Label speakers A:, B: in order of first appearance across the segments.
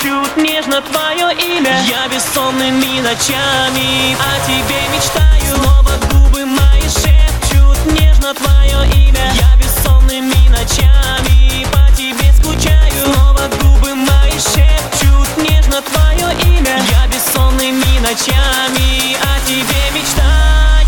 A: шепчут нежно твое имя. Я бессонными ночами о тебе мечтаю. Снова губы мои шепчут нежно твое имя. Я бессонными ночами по тебе скучаю. Снова губы мои шепчут нежно твое имя. Я бессонными ночами о тебе мечтаю.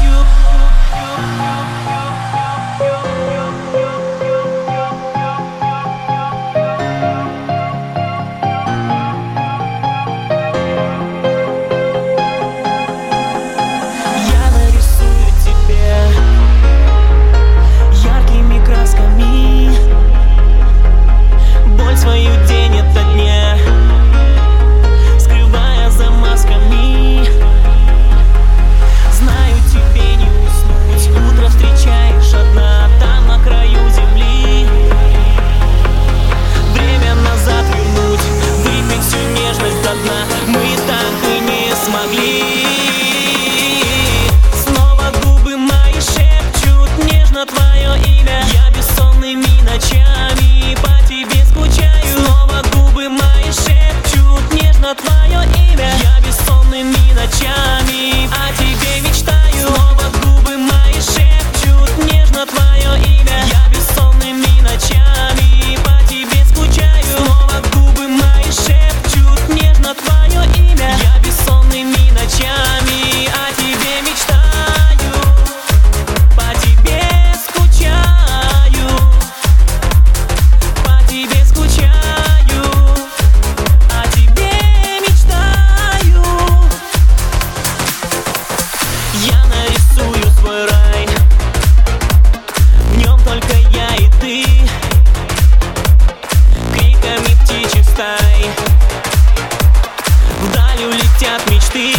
A: Снова губы мои шепчут нежно твое имя. Я бессонными ночами по тебе скучаю. Снова губы мои шепчут нежно твое имя. Я бессонными ночами о тебе мечтаю. Снова губы мои шепчут нежно твое имя. Я бессонными ночами по тебе скучаю. Снова губы мои шепчут нежно твое имя. Я бессонными ночами о тебе мечтаю, по тебе скучаю, по тебе скучаю, о тебе мечтаю. Я нарисую свой рай, в нем только я и ты, криками птичьих стай вдаль улетят мечты.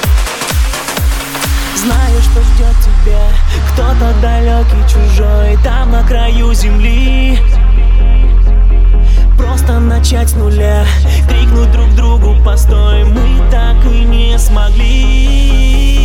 A: Знаю, что ждет тебя кто-то далекий, чужой, там на краю земли. Просто начать с нуля, крикнуть друг другу постой, мы так и не смогли.